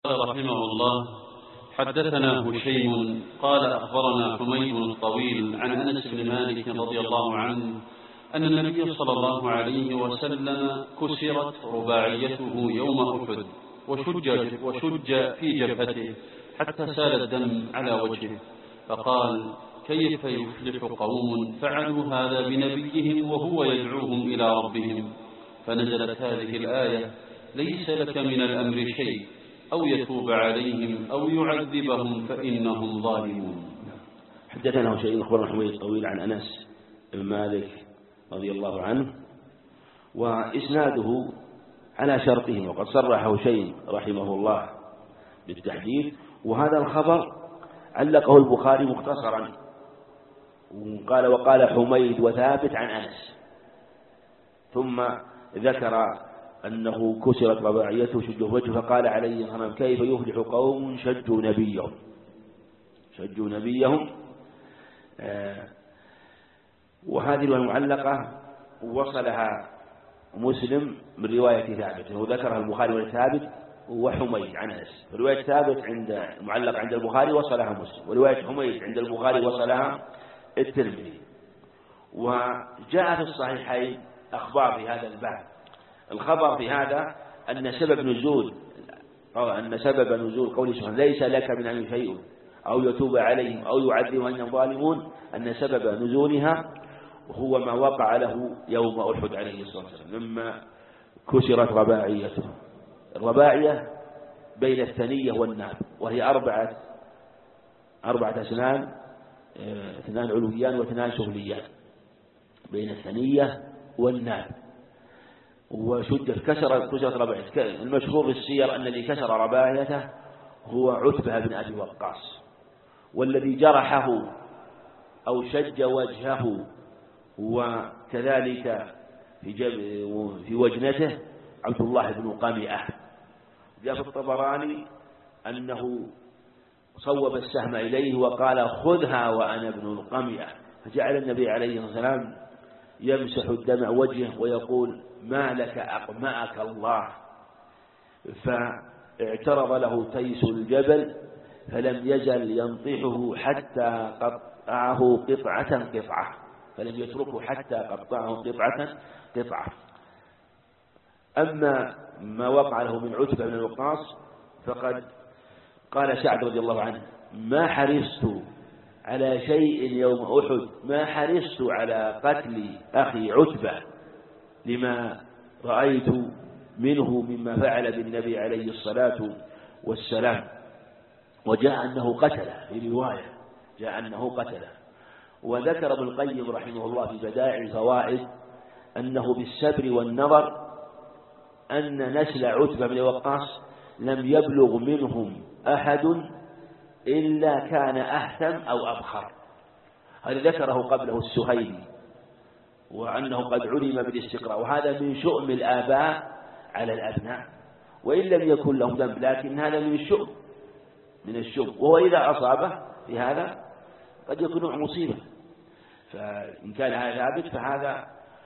رحمه الله: حدثنا هشيم قال أخبرنا حميد الطويل عن أنس بن مالك رضي الله عنه أن النبي صلى الله عليه وسلم كسرت رباعيته يوم أحد وشج في جبهته حتى سال الدم على وجهه، فقال: كيف يفلح قوم فعلوا هذا بنبيهم وهو يدعوهم إلى ربهم؟ فنزلت هذه الآية: ليس لك من الأمر شيء أو يتوب عليهم أو يعذبهم فإنهم ظالمون. حدثنا شيء أخبرنا حميد الطويل عن أنس بن مالك رضي الله عنه، وإسناده على شرطهم، وقد صرحه شيء رحمه الله بالتحديد. وهذا الخبر علقه البخاري مختصرا، وقال حميد وثابت عن أنس، ثم ذكر أنه كسرت رباعيته شج وجهه، فقال عليه الصلاة والسلام: كيف يفلح قوم شجوا نبيهم. وهذه المعلقة وصلها مسلم من رواية ثابت، وذكرها البخاري والثابت وحميد عن أنس. رواية ثابت عند معلق عند البخاري وصلها مسلم، ورواية حميد عند البخاري وصلها الترمذي. وجاء في الصحيحين أخبار في هذا الباب. الخبر في هذا أن سبب نزول قوله سبحانه: ليس لك من أمر شيء أو يتوب عليهم أو يعذبهم أنهم ظالمون، أن سبب نزولها هو ما وقع له يوم أحد عليه الصلاة والسلام، مما كسرت رباعيته. الرباعية بين الثنية والناب، وهي أربعة أسنان، 2 علويان و2 سفليان بين الثنية والناب. كسرت رباعيته. المشهور في السير أن الذي كسر رباعيته هو عتبة بن أبي وقاص، والذي جرحه أو شج وجهه وكذلك في وجنته عبد الله بن قمئة. جاء في الطبراني أنه صوب السهم إليه وقال: خذها وأنا ابن القمئة. فجعل النبي عليه الصلاة والسلام يمسح الدمع وجهه ويقول: ما لك أقمأك الله. فاعترض له تيس الجبل فلم يزل ينطحه حتى قطعه قطعة، فلم يتركه حتى قطعه قطعة. أما ما وقع له من عتبة بن وقاص فقد قال سعد رضي الله عنه: ما حرصت على شيء يوم أحد، ما حرصت على قتل أخي عتبة لما رأيت منه مما فعل بالنبي عليه الصلاة والسلام. وجاء أنه قتله، في رواية جاء أنه قتله. وذكر ابن القيم رحمه الله في بدائع الفوائد أنه بالسبر والنظر أن نسل عتبة بن وقاص لم يبلغ منهم أحد إلا كان أهثم أو أبخر. هذا ذكره قبله السهيلي، وأنه قد علم بالاستقراء، وهذا من شؤم الآباء على الأبناء، وإن لم يكن لهم ذنب، لكن هذا من الشؤم. وهو إذا أصابه في هذا قد يكون نوع مصيبة، فإن كان هذا ثابت فهذا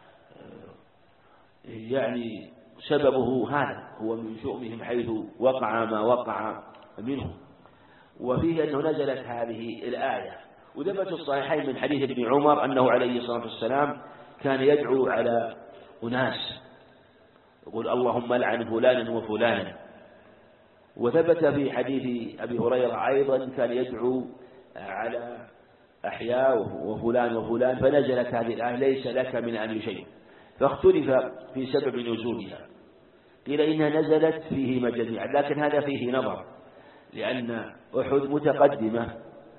يعني سببه هذا هو من شؤمهم حيث وقع ما وقع منه. وفيه أنه نزلت هذه الآية. وثبت في الصحيحين من حديث ابن عمر أنه عليه الصلاة والسلام كان يدعو على أناس يقول: اللهم لعن فلانا وفلانا. وثبت في حديث أبي هريرة أيضا كان يدعو على أحياء وفلان وفلان، فنزلت هذه الآية: ليس لك من أمر شيء. فاختلف في سبب نزولها، قيل إنها نزلت فيهما جميعا، لكن هذا فيه نظر، لأن أحد متقدمة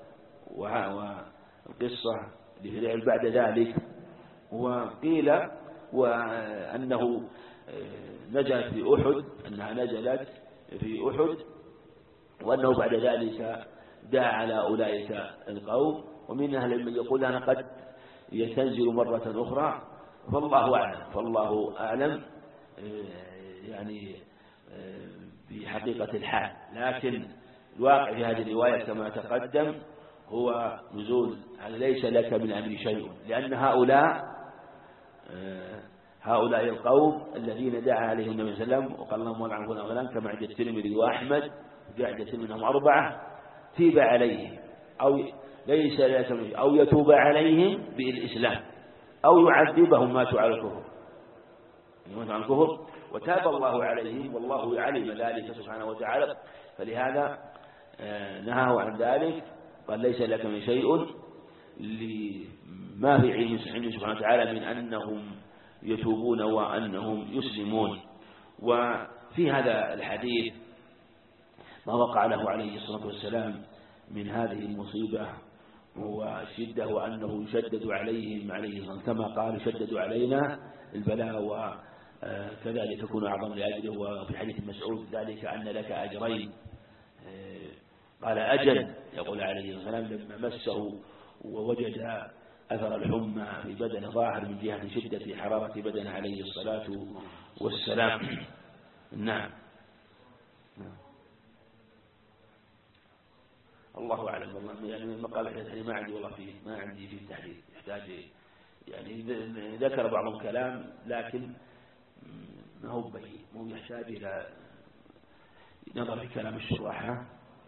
والقصة لفعل بعد ذلك. وقيل وأنه نزلت في أحد، أنها نزلت في أحد، وأنه بعد ذلك دعا على أولئك القوم. ومن أهل من يقول أنا قد يتنزل مرة أخرى، فالله أعلم يعني بحقيقة الحال. لكن الواقع في هذه الرواية كما تقدم هو نزول ليس لك من أمر شيء، لأن هؤلاء القوم الذين دعا عليهم النبي صلى الله عليه وسلم وقال اللهم لعن فلان كما عند الترمذي وأحمد قعدة منهم 4 تيب عليهم أو ليس لكم أو يتوب عليهم بالإسلام أو يعذبهم ماتوا على الكفر وتاب الله عليهم والله علم ذلك سبحانه وتعالى، فلهذا نهاه عن ذلك. قال ليس لك من شيء ما في علم سبحانه وتعالى من أنهم يتوبون وأنهم يسلمون. وفي هذا الحديث ما وقع له عليه الصلاة والسلام من هذه المصيبة والشدة، وأنه يشدد عليهم كما قال يشدد علينا البلاء وكذلك تكون أعظم لأجله. وفي حديث مسعود ذلك أن لك أجرين، قال أجل، يقول عليه السلام لما مسه ووجد أثر الحمى في بدن ظاهر من جهة شدة حرارة بدن عليه الصلاة والسلام. نعم. الله أعلم والله، يعني المقال الحديث ما عندي والله فيه، ما عندي فيه تحديد، يحتاج يعني ذكر بعض الكلام لكن ما هو بين، مو يحتاج إلى نظر في كلام الشراح.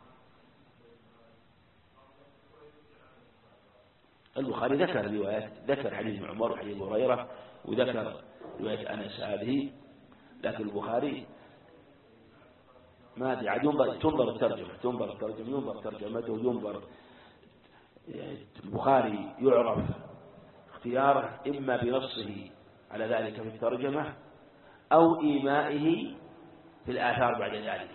البخاري ذكر روايات، ذكر حديث عمر وحديث هريرة وذكر رواية أنس هذه، لكن البخاري ما أدري عاد تنظر الترجمة ينظر ترجمته ينظر. البخاري يعرف اختياره إما بنصه على ذلك في الترجمة أو إيمائه في الآثار بعد ذلك،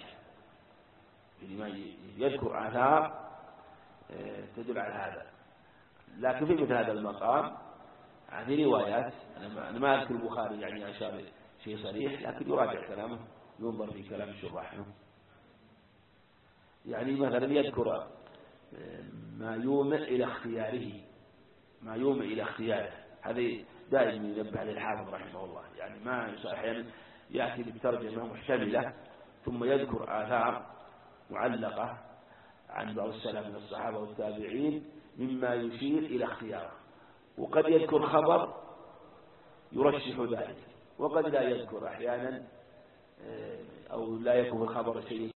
يذكر آثار تدل على هذا. لكن في مثل هذا المقام هذه روايات، أنا ما أذكر البخاري يعني أشار شيء صريح، لكن يراجع كلامه ينظر في كلام الشراح. يعني مثلا يذكر ما يومئ إلى اختياره، هذه دائما ينبه عليه الحافظ رحمه الله. يعني ما أحيانا يأتي بترجمة محتملة ثم يذكر آثار معلقة عن بعض السلف من الصحابة والتابعين مما يشير إلى اختياره، وقد يذكر خبر يرشح ذلك، وقد لا يذكر أحيانا أو لا يكون الخبر شيء